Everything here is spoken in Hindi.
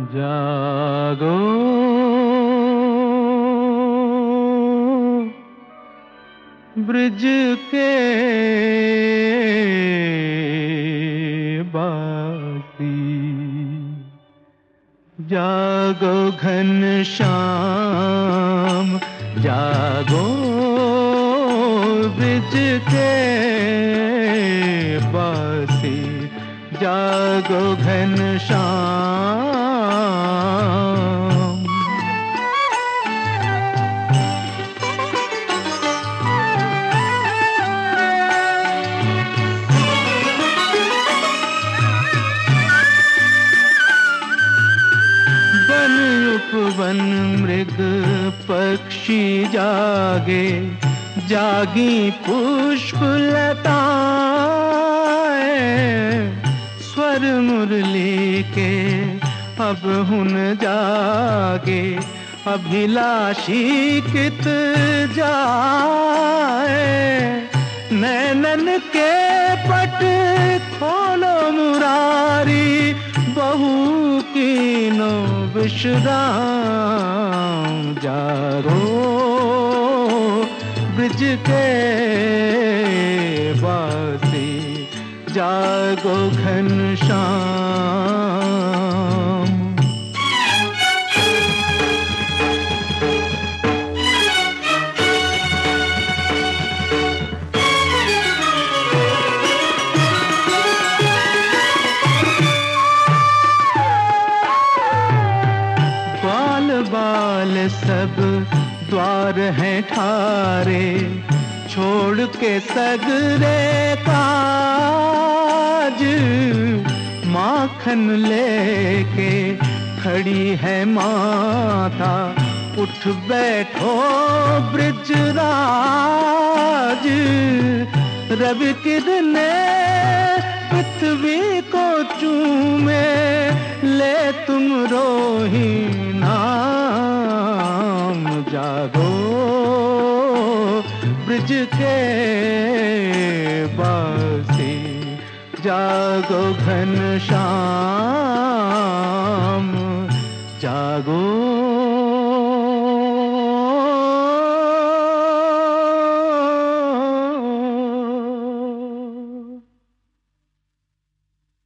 जागो ब्रिज के बासी, जागो घनश्याम, जागो ब्रिज के बासी, जागो घनश्याम। वन उपवन मृग पक्षी जागे, जागी पुष्पलताएं, स्वर मुरली के अब हुन जागे, अभिलाषी कित जाए। नैनन के पट खोलो मुरारी, बहू कीनो विश्राम। जागो ब्रिज के बासी, जागो घनश्याम। बाल सब द्वार हैं ठारे, छोड़ के सगरे काज। माखन लेके खड़ी है माता, उठ बैठो ब्रिजराज। रवि किरणें पृथ्वी को चूमे, ले तुम रोही नाम। जागो ब्रिज के बासी, जागो घनश्याम। जागो